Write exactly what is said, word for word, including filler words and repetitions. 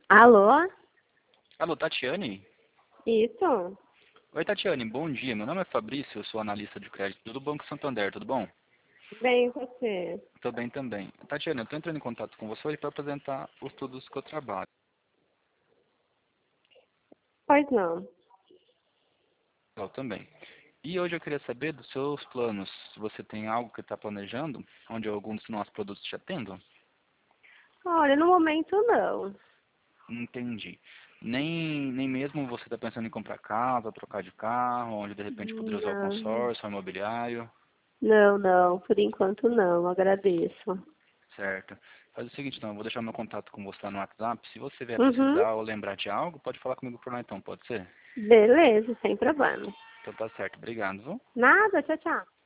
Alô? Alô, Tatiane? Isso? Oi, Tatiane, bom dia. Meu nome é Fabrício, eu sou analista de crédito do Banco Santander, tudo bom? Bem, e você? Tô bem também. Tatiane, eu estou entrando em contato com você hoje para apresentar os estudos que eu trabalho. Pois não. Eu também. E hoje eu queria saber dos seus planos. Se você tem algo que está planejando, onde alguns dos nossos produtos te atendam? Olha, no momento não. Entendi. Nem, nem mesmo você está pensando em comprar casa, trocar de carro, onde de repente poderia usar o Não, consórcio, o imobiliário? não, não. Por enquanto não. Agradeço. Certo. Faz o seguinte, então, eu vou deixar meu contato com você lá no WhatsApp. Se você vier Uhum. precisar ou lembrar de algo, pode falar comigo por lá então, pode ser? Beleza, sem problema. Então tá certo. Obrigado, viu? Nada, tchau, tchau.